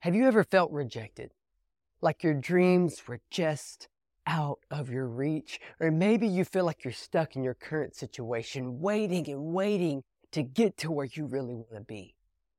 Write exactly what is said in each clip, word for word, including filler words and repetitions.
Have you ever felt rejected? Like your dreams were just out of your reach? Or maybe you feel like you're stuck in your current situation, waiting and waiting to get to where you really want to be.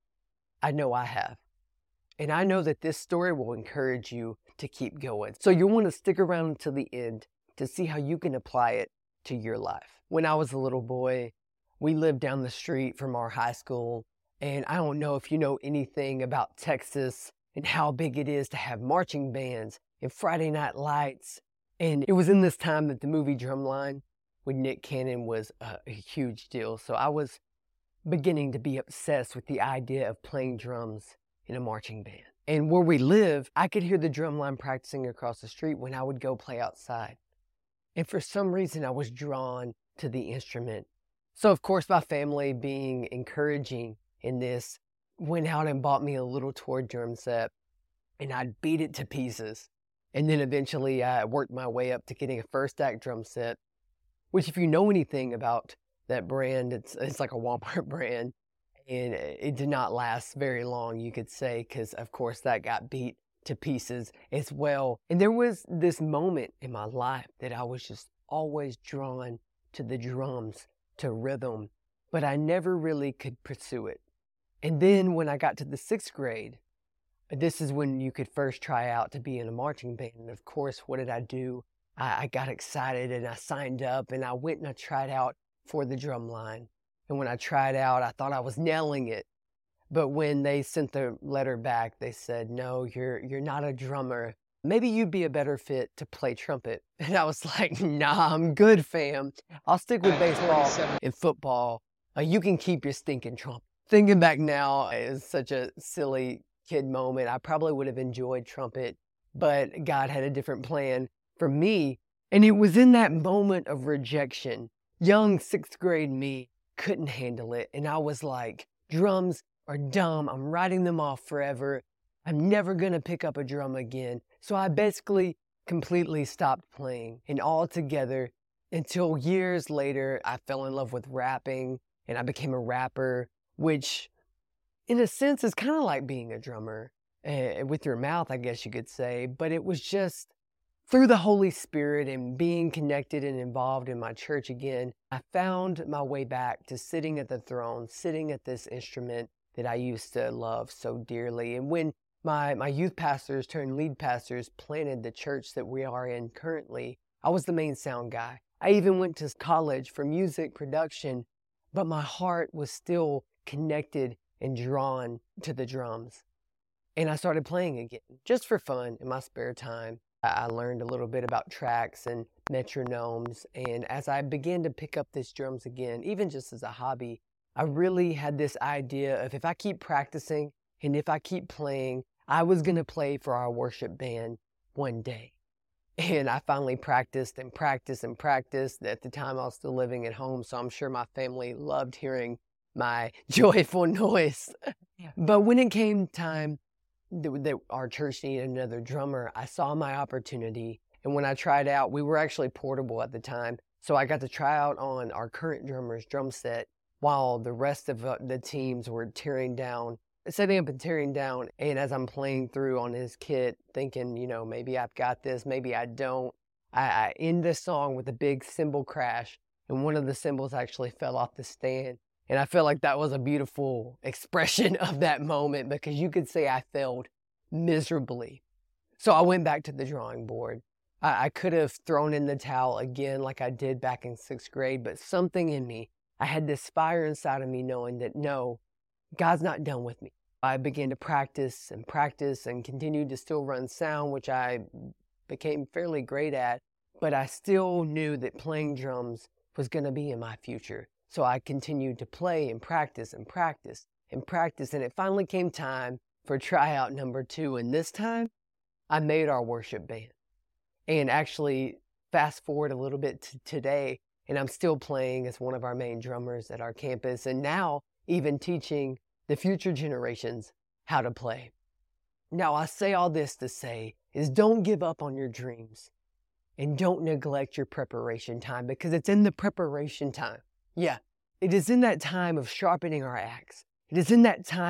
I know I have. And I know that this story will encourage you to keep going. So you'll want to stick around until the end to see how you can apply it to your life. When I was a little boy, we lived down the street from our high school. And I don't know if you know anything about Texas and how big it is to have marching bands and Friday night lights. And it was in this time that the movie Drumline with Nick Cannon was a, a huge deal. So I was beginning to be obsessed with the idea of playing drums in a marching band. And where we live, I could hear the drumline practicing across the street when I would go play outside. And for some reason, I was drawn to the instrument. So of course, my family, being encouraging in this, went out and bought me a little toy drum set, and I'd beat it to pieces. And then eventually I worked my way up to getting a First Act drum set, which if you know anything about that brand, it's, it's like a Walmart brand. And it did not last very long, you could say, because of course that got beat to pieces as well. And there was this moment in my life that I was just always drawn to the drums, to rhythm, but I never really could pursue it. And then when I got to the sixth grade, this is when you could first try out to be in a marching band. And of course, what did I do? I, I got excited and I signed up and I went and I tried out for the drum line. And when I tried out, I thought I was nailing it. But when they sent the letter back, they said, no, you're you're not a drummer. Maybe you'd be a better fit to play trumpet. And I was like, nah, I'm good, fam. I'll stick with baseball and football. Uh, you can keep your stinking trumpet. Thinking back now, it's such a silly kid moment. I probably would have enjoyed trumpet, but God had a different plan for me. And it was in that moment of rejection, young sixth grade me couldn't handle it. And I was like, drums are dumb. I'm writing them off forever. I'm never going to pick up a drum again. So I basically completely stopped playing, and altogether until years later, I fell in love with rapping and I became a rapper, which in a sense is kind of like being a drummer uh, with your mouth, I guess you could say. But it was just through the Holy Spirit and being connected and involved in my church again, I found my way back to sitting at the throne, sitting at this instrument that I used to love so dearly. And when my, my youth pastors turned lead pastors planted the church that we are in currently, I was the main sound guy. I even went to college for music production, but my heart was still connected and drawn to the drums. And I started playing again, just for fun in my spare time. I learned a little bit about tracks and metronomes, and as I began to pick up these drums again, even just as a hobby, I really had this idea of if I keep practicing and if I keep playing, I was going to play for our worship band one day. And I finally practiced and practiced and practiced. At the time, I was still living at home, so I'm sure my family loved hearing my joyful noise. Yeah. But when it came time that, that our church needed another drummer, I saw my opportunity. And when I tried out, we were actually portable at the time. So I got to try out on our current drummer's drum set while the rest of the teams were tearing down, setting up and tearing down. And as I'm playing through on his kit, thinking, you know, maybe I've got this, maybe I don't, I, I end this song with a big cymbal crash. And one of the cymbals actually fell off the stand. And I feel like that was a beautiful expression of that moment, because you could say I failed miserably. So I went back to the drawing board. I, I could have thrown in the towel again like I did back in sixth grade, but something in me, I had this fire inside of me knowing that no, God's not done with me. I began to practice and practice and continued to still run sound, which I became fairly great at, but I still knew that playing drums was going to be in my future. So I continued to play and practice and practice and practice, and it finally came time for tryout number two, and this time I made our worship band. And actually, fast forward a little bit to today, and I'm still playing as one of our main drummers at our campus, and now even teaching the future generations how to play. Now, I say all this to say is don't give up on your dreams and don't neglect your preparation time, because it's in the preparation time. Yeah, it is in that time of sharpening our axe. It is in that time of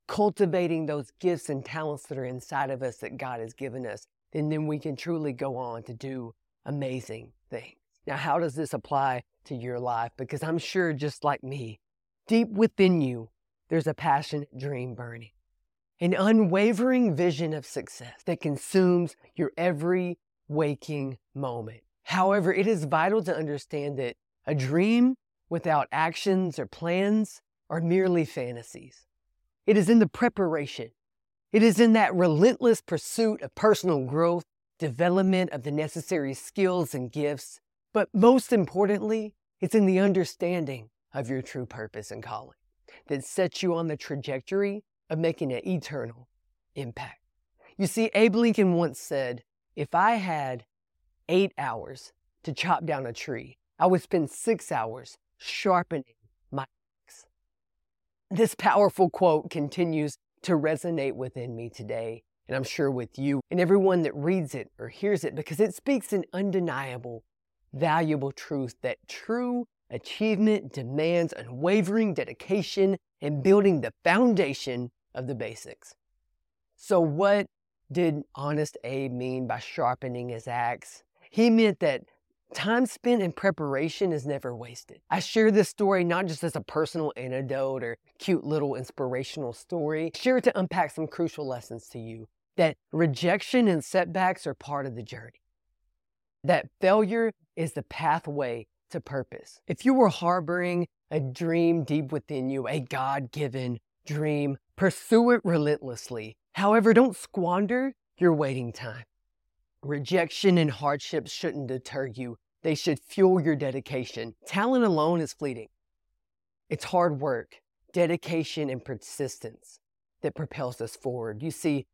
cultivating those gifts and talents that are inside of us that God has given us, and then we can truly go on to do amazing things. Now, how does this apply to your life? Because I'm sure, just like me, deep within you, there's a passionate dream burning, an unwavering vision of success that consumes your every waking moment. However, it is vital to understand that a dream without actions or plans are merely fantasies. It is in the preparation. It is in that relentless pursuit of personal growth, development of the necessary skills and gifts, but most importantly, it's in the understanding of your true purpose and calling that sets you on the trajectory of making an eternal impact. You see, Abe Lincoln once said, if I had eight hours to chop down a tree, I would spend six hours sharpening my axe. This powerful quote continues to resonate within me today, and I'm sure with you and everyone that reads it or hears it, because it speaks an undeniable, valuable truth that true achievement demands unwavering dedication and building the foundation of the basics. So what did Honest Abe mean by sharpening his axe? He meant that time spent in preparation is never wasted. I share this story not just as a personal anecdote or cute little inspirational story. I share it to unpack some crucial lessons to you, that rejection and setbacks are part of the journey, that failure is the pathway to purpose. If you were harboring a dream deep within you, a God-given dream, pursue it relentlessly. However, don't squander your waiting time. Rejection and hardships shouldn't deter you. They should fuel your dedication. Talent alone is fleeting. It's hard work, dedication, and persistence that propels us forward. You see,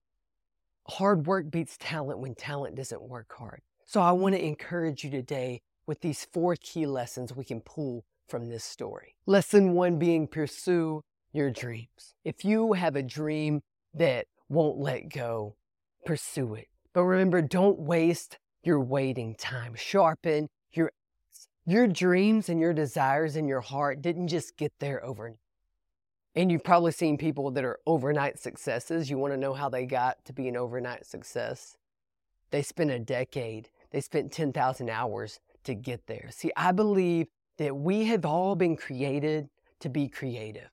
hard work beats talent when talent doesn't work hard. So I want to encourage you today with these four key lessons we can pull from this story. Lesson one being pursue your dreams. If you have a dream that won't let go, pursue it. But remember, don't waste your waiting time. Sharpen your axe. Your dreams and your desires in your heart didn't just get there overnight. And you've probably seen people that are overnight successes. You want to know how they got to be an overnight success? They spent a decade. They spent ten thousand hours to get there. See, I believe that we have all been created to be creative.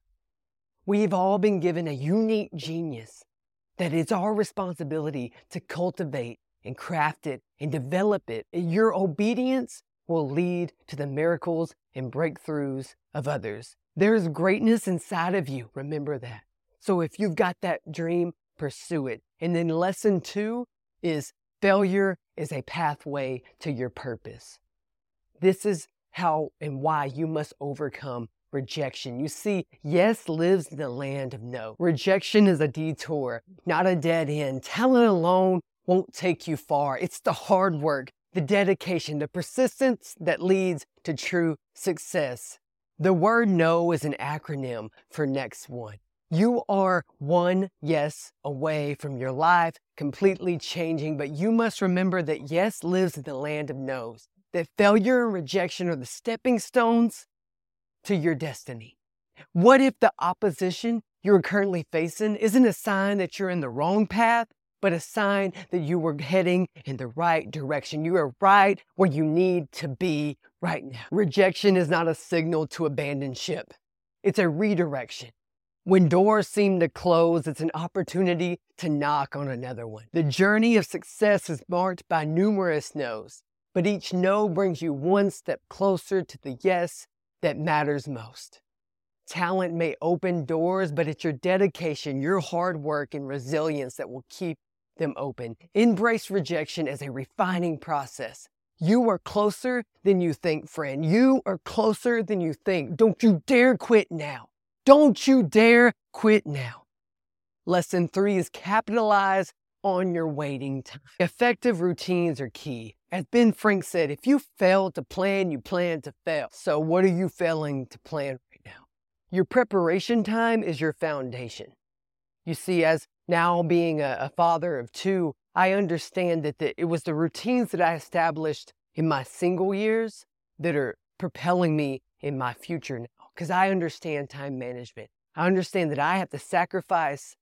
We've all been given a unique genius that it's our responsibility to cultivate and craft it and develop it. Your obedience will lead to the miracles and breakthroughs of others. There's greatness inside of you. Remember that. So if you've got that dream, pursue it. And then lesson two is failure is a pathway to your purpose. This is how and why you must overcome rejection. You see, yes lives in the land of no. Rejection is a detour, not a dead end. Talent alone won't take you far. It's the hard work, the dedication, the persistence that leads to true success. The word no is an acronym for next one. You are one yes away from your life completely changing, but you must remember that yes lives in the land of no's, that failure and rejection are the stepping stones to your destiny. What if the opposition you're currently facing isn't a sign that you're in the wrong path, but a sign that you were heading in the right direction? You are right where you need to be right now. Rejection is not a signal to abandon ship. It's a redirection. When doors seem to close, it's an opportunity to knock on another one. The journey of success is marked by numerous no's, but each no brings you one step closer to the yes that matters most. Talent may open doors, but it's your dedication, your hard work, and resilience that will keep them open. Embrace rejection as a refining process. You are closer than you think, friend. You are closer than you think. Don't you dare quit now. Don't you dare quit now. Lesson three is capitalize on your waiting time. Effective routines are key. As Ben Frank said, if you fail to plan, you plan to fail. So what are you failing to plan right now? Your preparation time is your foundation. You see, as now being a, a father of two, I understand that the, it was the routines that I established in my single years that are propelling me in my future now. Because I understand time management. I understand that I have to sacrifice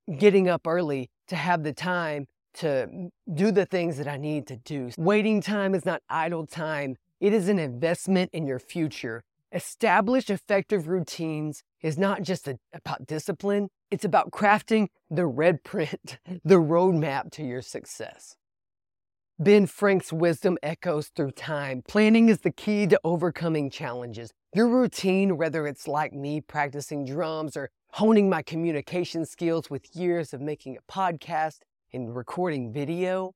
getting up early to have the time to do the things that I need to do. Waiting time is not idle time. It is an investment in your future. Establish effective routines is not just a, about discipline. It's about crafting the red print, the roadmap to your success. Ben Frank's wisdom echoes through time. Planning is the key to overcoming challenges. Your routine, whether it's like me practicing drums or honing my communication skills with years of making a podcast and recording video,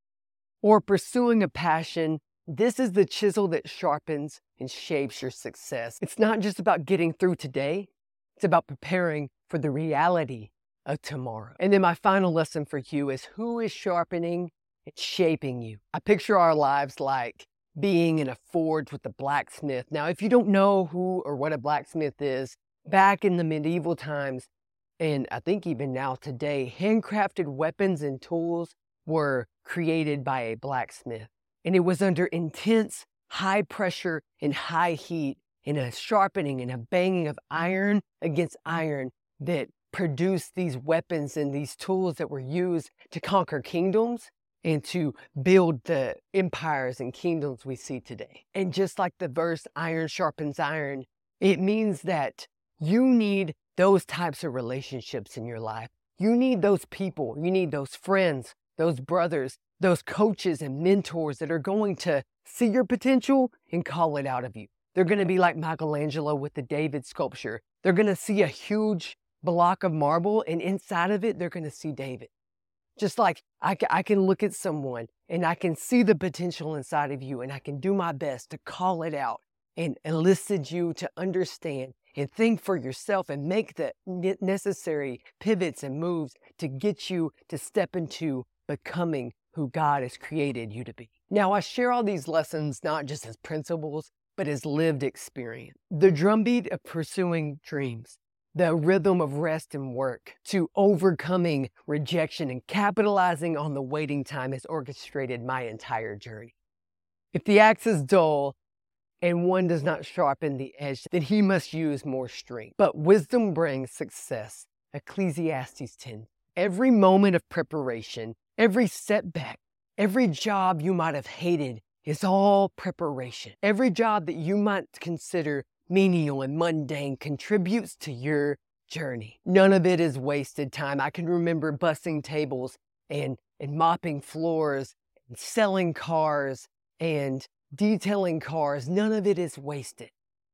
or pursuing a passion, this is the chisel that sharpens and shapes your success. It's not just about getting through today. It's about preparing for the reality of tomorrow. And then my final lesson for you is, who is sharpening and shaping you? I picture our lives like being in a forge with a blacksmith. Now, if you don't know who or what a blacksmith is, back in the medieval times, and I think even now today, handcrafted weapons and tools were created by a blacksmith. And it was under intense, high pressure and high heat, and a sharpening and a banging of iron against iron that produced these weapons and these tools that were used to conquer kingdoms and to build the empires and kingdoms we see today. And just like the verse, iron sharpens iron, it means that you need those types of relationships in your life. You need those people. You need those friends, those brothers, those coaches and mentors that are going to see your potential and call it out of you. They're going to be like Michelangelo with the David sculpture. They're going to see a huge block of marble, and inside of it, they're going to see David. Just like I, ca- I can look at someone and I can see the potential inside of you, and I can do my best to call it out and elicit you to understand and think for yourself and make the necessary pivots and moves to get you to step into becoming who God has created you to be. Now, I share all these lessons not just as principles, but as lived experience. The drumbeat of pursuing dreams, the rhythm of rest and work, to overcoming rejection and capitalizing on the waiting time has orchestrated my entire journey. If the axe is dull, and one does not sharpen the edge, then he must use more strength. But wisdom brings success. Ecclesiastes ten. Every moment of preparation, every setback, every job you might have hated is all preparation. Every job that you might consider menial and mundane contributes to your journey. None of it is wasted time. I can remember bussing tables and, and mopping floors and selling cars and detailing cars. None of it is wasted.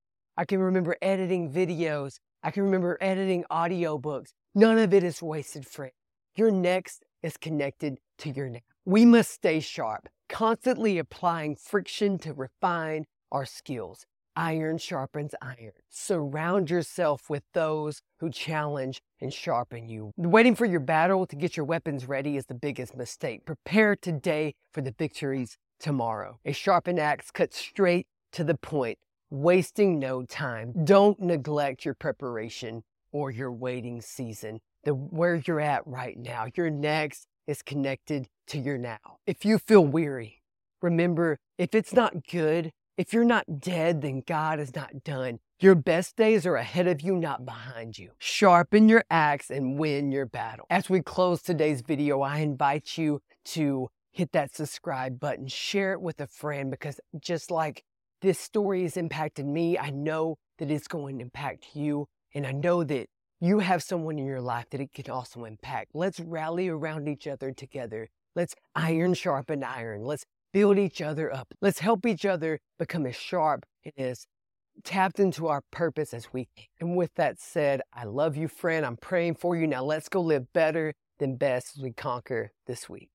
I can remember editing videos. I can remember editing audiobooks. None of it is wasted, friend. Your next is connected to your now. We must stay sharp, constantly applying friction to refine our skills. Iron sharpens iron. Surround yourself with those who challenge and sharpen you. Waiting for your battle to get your weapons ready is the biggest mistake. Prepare today for the victories tomorrow. A sharpened axe cuts straight to the point, wasting no time. Don't neglect your preparation or your waiting season. The where you're at right now. Your next is connected to your now. If you feel weary, remember, if it's not good, if you're not dead, then God is not done. Your best days are ahead of you, not behind you. Sharpen your axe and win your battle. As we close today's video, I invite you to hit that subscribe button, share it with a friend, because just like this story has impacted me, I know that it's going to impact you. And I know that you have someone in your life that it can also impact. Let's rally around each other together. Let's iron sharpen iron. Let's build each other up. Let's help each other become as sharp and as tapped into our purpose as we can. And with that said, I love you, friend. I'm praying for you. Now let's go live better than best as we conquer this week.